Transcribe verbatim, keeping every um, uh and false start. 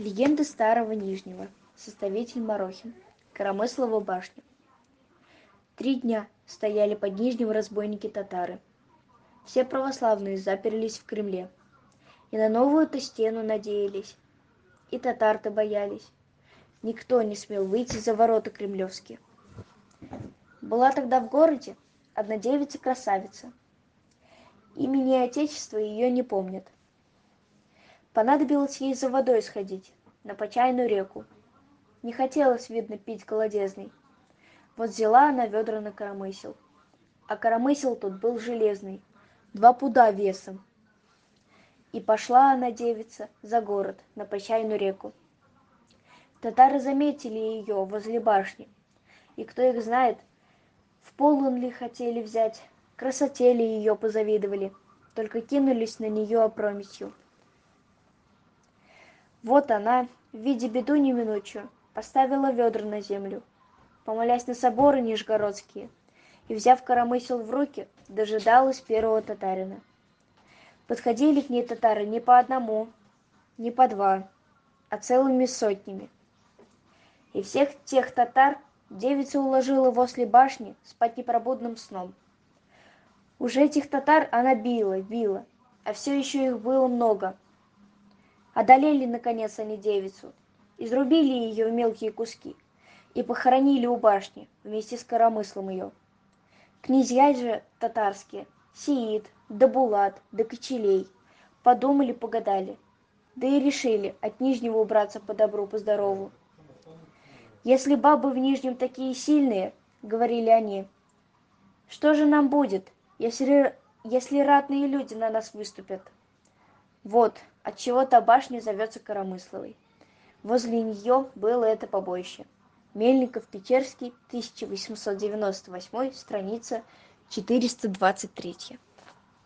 Легенды Старого Нижнего. Составитель Марохин. Коромыслова башня. Три дня стояли под Нижним разбойники-татары. Все православные заперлись в Кремле. И на новую-то стену надеялись. И татар-то боялись. Никто не смел выйти за ворота кремлевские. Была тогда в городе одна девица-красавица. Имени Отечества ее не помнят. Понадобилось ей за водой сходить на Почайную реку. Не хотелось, видно, пить голодезной. Вот взяла она ведра на коромысел. А коромысел тут был железный, два пуда весом. И пошла она, девица, за город, на Почайную реку. Татары заметили ее возле башни, и кто их знает, в полон ли хотели взять, красоте ли ее позавидовали, только кинулись на нее опрометью. Вот она, видя беду неминучую, поставила ведра на землю, помолясь на соборы нижегородские, и, взяв коромысел в руки, дожидалась первого татарина. Подходили к ней татары не по одному, не по два, а целыми сотнями. И всех тех татар девица уложила возле башни спать непробудным сном. Уже этих татар она била, била, а все еще их было много. Одолели, наконец, они девицу, изрубили ее в мелкие куски и похоронили у башни вместе с коромыслом ее. Князья же татарские, Сеид, да Булат, да Кочелей, подумали-погадали, да и решили от Нижнего убраться по добру, по здорову. «Если бабы в Нижнем такие сильные, — говорили они, — что же нам будет, если, если ратные люди на нас выступят?» Вот отчего та башня зовется Коромысловой. Возле нее было это побоище. Мельников-Печерский, тысяча восемьсот девяносто восьмой, страница четыреста двадцать три.